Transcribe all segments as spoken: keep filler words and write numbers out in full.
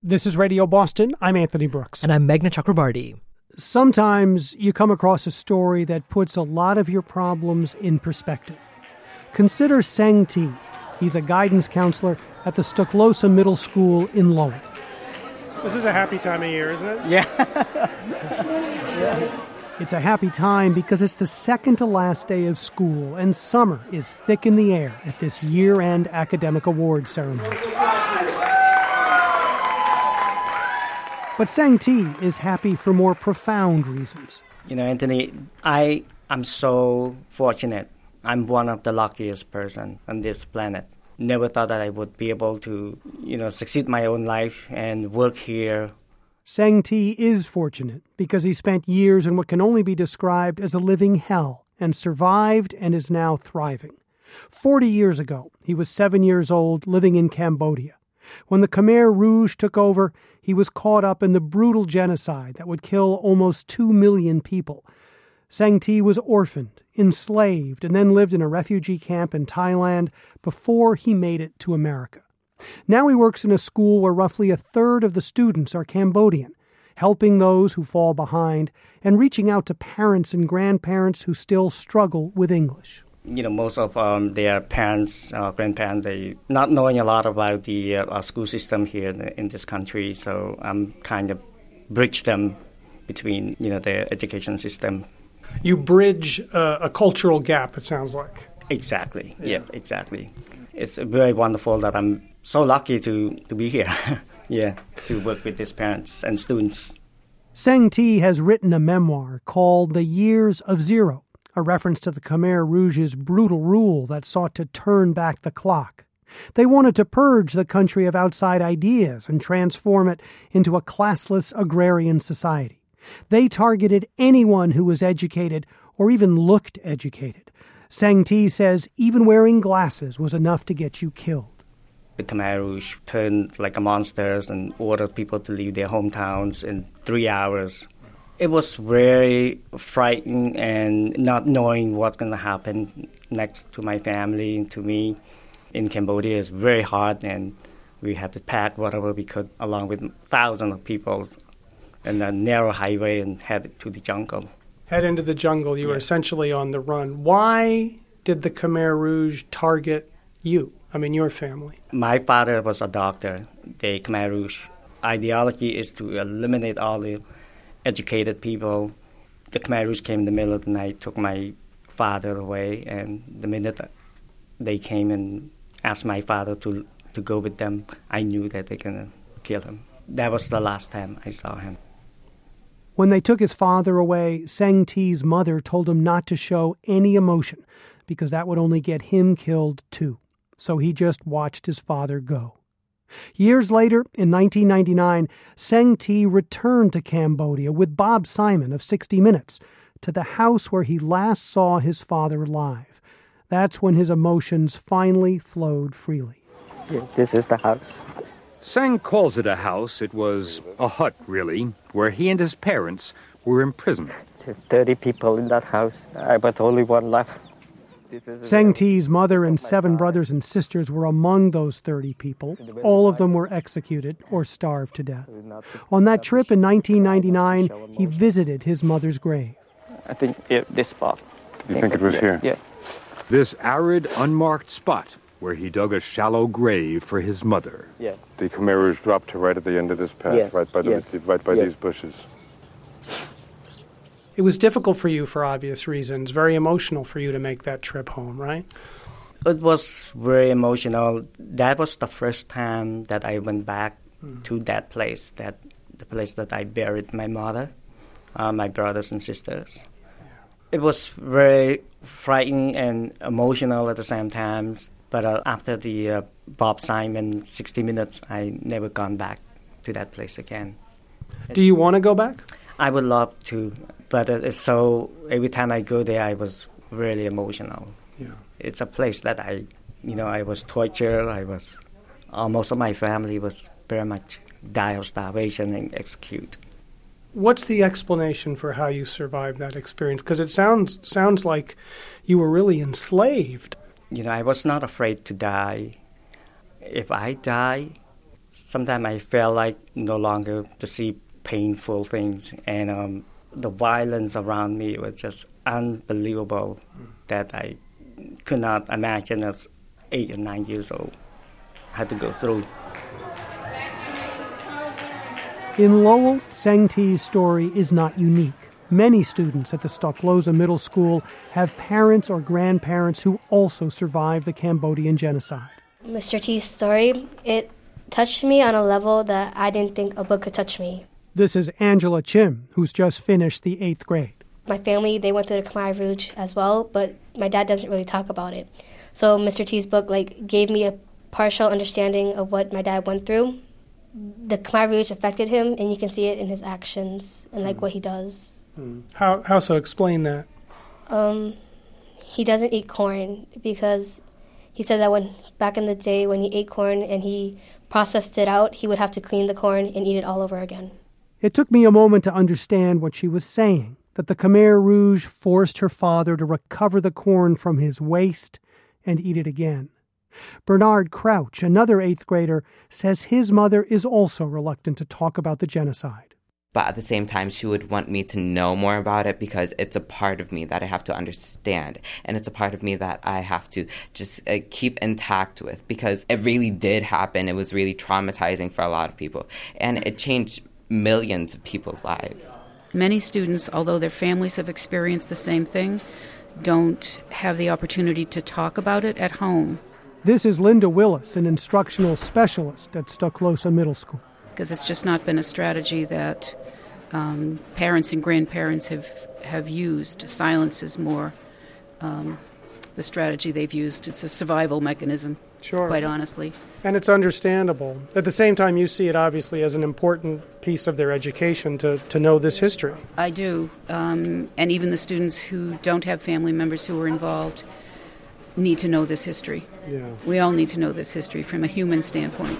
This is Radio Boston. I'm Anthony Brooks. And I'm Meghna Chakrabarty. Sometimes you come across a story that puts a lot of your problems in perspective. Consider Seng Thi. He's a guidance counselor at the Stoklosa Middle School in Lowell. This is a happy time of year, isn't it? Yeah. yeah. It's a happy time because it's the second to last day of school, and summer is thick in the air at this year-end academic awards ceremony. But Seng Thi is happy for more profound reasons. You know, Anthony, I am so fortunate. I'm one of the luckiest person on this planet. Never thought that I would be able to, you know, succeed my own life and work here. Seng Thi is fortunate because he spent years in what can only be described as a living hell and survived and is now thriving. Forty years ago, he was seven years old living in Cambodia. When the Khmer Rouge took over, he was caught up in the brutal genocide that would kill almost two million people. Seng Thi was orphaned, enslaved, and then lived in a refugee camp in Thailand before he made it to America. Now he works in a school where roughly a third of the students are Cambodian, helping those who fall behind and reaching out to parents and grandparents who still struggle with English. You know, most of um, their parents, uh, grandparents, they not knowing a lot about the uh, school system here in, in this country. So I'm kind of bridge them between, you know, the education system. You bridge uh, a cultural gap, it sounds like. Exactly. Yeah. Yes, exactly. It's very wonderful that I'm so lucky to, to be here. yeah, to work with these parents and students. Seng Thi has written a memoir called The Years of Zero, a reference to the Khmer Rouge's brutal rule that sought to turn back the clock. They wanted to purge the country of outside ideas and transform it into a classless agrarian society. They targeted anyone who was educated or even looked educated. Seng Thi says even wearing glasses was enough to get you killed. The Khmer Rouge turned like a monsters and ordered people to leave their hometowns in three hours. It was very frightening and not knowing what's going to happen next to my family and to me in Cambodia is very hard, and we had to pack whatever we could along with thousands of people in a narrow highway and head to the jungle. Head into the jungle. You yeah. were essentially on the run. Why did the Khmer Rouge target you? I mean, your family. My father was a doctor. The Khmer Rouge ideology is to eliminate all the educated people. The Khmer Rouge came in the middle of the night, took my father away, and the minute they came and asked my father to, to go with them, I knew that they were going to kill him. That was the last time I saw him. When they took his father away, Seng Thi's mother told him not to show any emotion because that would only get him killed too. So he just watched his father go. Years later, in nineteen ninety-nine, Seng Thi returned to Cambodia with Bob Simon of sixty minutes to the house where he last saw his father live. That's when his emotions finally flowed freely. Yeah, this is the house. Seng calls it a house. It was a hut, really, where he and his parents were imprisoned. There's thirty people in that house, uh, but only one left. Seng Thi's mother and seven brothers and sisters were among those thirty people. All of them were executed or starved to death. On that trip in nineteen ninety-nine, he visited his mother's grave. I think yeah, this spot. You think it was here? Yeah. This arid, unmarked spot where he dug a shallow grave for his mother. Yeah. The Khmer Rouge dropped her right at the end of this path, yes. right by, the, yes. right by yes. these bushes. It was difficult for you for obvious reasons, very emotional for you to make that trip home, right? It was very emotional. That was the first time that I went back mm. to that place, that the place that I buried my mother, uh, my brothers and sisters. Yeah. It was very frightening and emotional at the same time. But uh, after the uh, Bob Simon sixty minutes, I never gone back to that place again. Do you want to go back? I would love to, but it's so every time I go there, I was really emotional. Yeah. It's a place that I, you know, I was tortured. I was, uh, most of my family was very much die of starvation and executed. What's the explanation for how you survived that experience? Because it sounds sounds like you were really enslaved. You know, I was not afraid to die. If I die, sometimes I felt like no longer to see painful things, and um, the violence around me was just unbelievable that I could not imagine as eight or nine years old had to go through. In Lowell, Seng Ti's story is not unique. Many students at the Stoklosa Middle School have parents or grandparents who also survived the Cambodian genocide. Mister T's story, it touched me on a level that I didn't think a book could touch me. This is Angela Chim, who's just finished the eighth grade. My family, they went through the Khmer Rouge as well, but my dad doesn't really talk about it. So Mister T's book like gave me a partial understanding of what my dad went through. The Khmer Rouge affected him, and you can see it in his actions and like what he does. How how so? Explain that. Um, he doesn't eat corn because he said that when back in the day when he ate corn and he processed it out, he would have to clean the corn and eat it all over again. It took me a moment to understand what she was saying, that the Khmer Rouge forced her father to recover the corn from his waste and eat it again. Bernard Crouch, another eighth grader, says his mother is also reluctant to talk about the genocide. But at the same time, she would want me to know more about it because it's a part of me that I have to understand. And it's a part of me that I have to just uh, keep intact with because it really did happen. It was really traumatizing for a lot of people. And it changed millions of people's lives. Many students, although their families have experienced the same thing, don't have the opportunity to talk about it at home. This is Linda Willis, an instructional specialist at Stoklosa Middle School. Because it's just not been a strategy that um, parents and grandparents have, have used. Silence is more um, the strategy they've used. It's a survival mechanism, sure. Quite honestly. And it's understandable. At the same time, you see it obviously as an important piece of their education to, to know this history. I do. Um, and even the students who don't have family members who are involved need to know this history. Yeah. We all need to know this history from a human standpoint.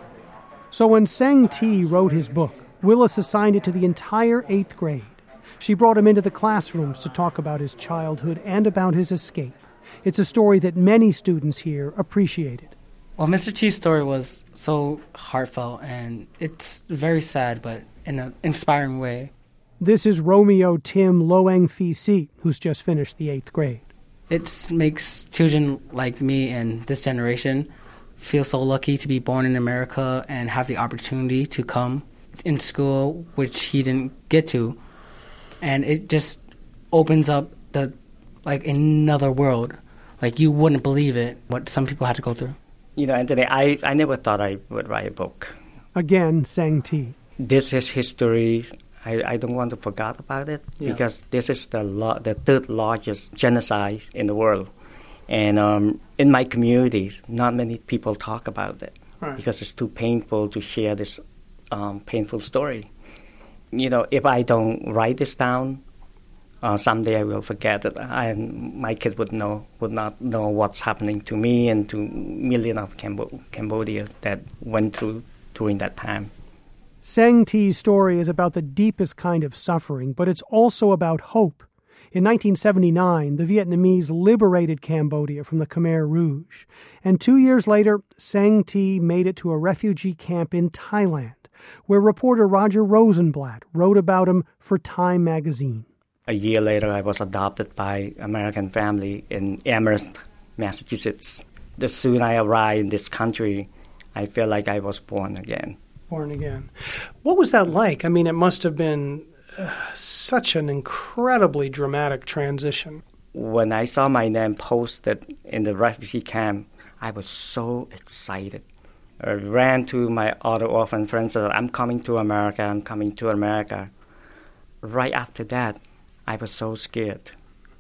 So when Seng Ti wrote his book, Willis assigned it to the entire eighth grade. She brought him into the classrooms to talk about his childhood and about his escape. It's a story that many students here appreciated. Well, Mister T's story was so heartfelt, and it's very sad, but in an inspiring way. This is Romeo Tim Loeng Phi Si, who's just finished the eighth grade. It makes children like me and this generation feel so lucky to be born in America and have the opportunity to come in school, which he didn't get to. And it just opens up the like another world. Like, you wouldn't believe it, what some people had to go through. You know, Anthony, I, I never thought I would write a book. Again, Seng Ti. This is history. I, I don't want to forget about it yeah. because this is the lo- the third largest genocide in the world. And um, in my communities, not many people talk about it right. because it's too painful to share this um, painful story. You know, if I don't write this down, uh, someday I will forget it, and my kids would know would not know what's happening to me and to millions of Cambo- Cambodians that went through during that time. Seng Ti's story is about the deepest kind of suffering, but it's also about hope. In nineteen seventy-nine, the Vietnamese liberated Cambodia from the Khmer Rouge. And two years later, Seng Ti made it to a refugee camp in Thailand, where reporter Roger Rosenblatt wrote about him for Time magazine. A year later, I was adopted by an American family in Amherst, Massachusetts. The soon I arrived in this country, I felt like I was born again. Born again. What was that like? I mean, it must have been uh, such an incredibly dramatic transition. When I saw my name posted in the refugee camp, I was so excited. I ran to my other orphan friends and said, I'm coming to America, I'm coming to America. Right after that, I was so scared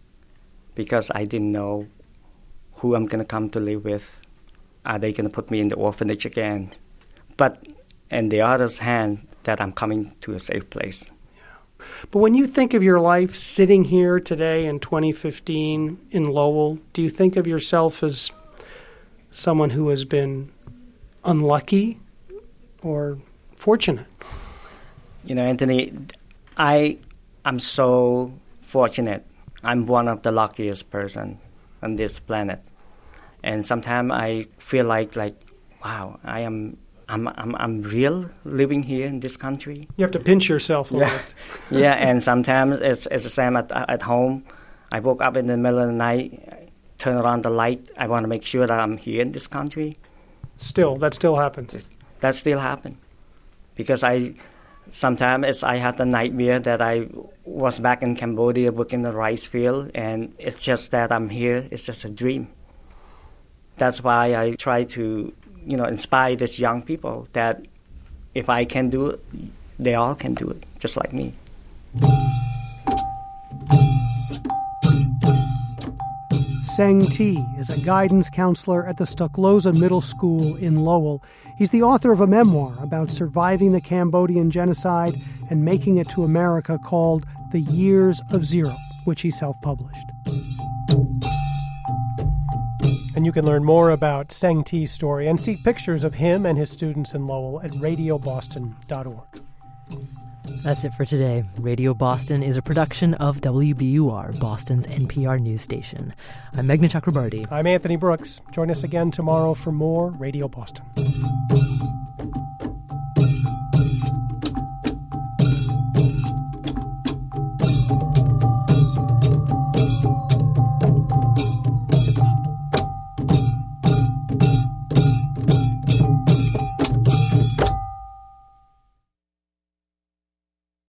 because I didn't know who I'm going to come to live with. Are they going to put me in the orphanage again? But on the other hand, that I'm coming to a safe place. Yeah. But when you think of your life sitting here today in twenty fifteen in Lowell, do you think of yourself as someone who has been unlucky or fortunate? You know, Anthony, I am so fortunate. I'm one of the luckiest person on this planet. And sometimes I feel like, like, wow, I am I'm I'm I'm real living here in this country. You have to pinch yourself a yeah. little. yeah, and sometimes it's it's the same at at home. I woke up in the middle of the night, turn around the light. I want to make sure that I'm here in this country. Still, that still happens. That still happens because I sometimes it's I had the nightmare that I was back in Cambodia working the rice field, and it's just that I'm here. It's just a dream. That's why I try to, you know, inspire these young people that if I can do it, they all can do it, just like me. Seng T is a guidance counselor at the Stoklosa Middle School in Lowell. He's the author of a memoir about surviving the Cambodian genocide and making it to America called The Years of Zero, which he self-published. And you can learn more about Seng T's story and see pictures of him and his students in Lowell at radio boston dot org. That's it for today. Radio Boston is a production of W B U R, Boston's N P R news station. I'm Meghna Chakrabarti. I'm Anthony Brooks. Join us again tomorrow for more Radio Boston.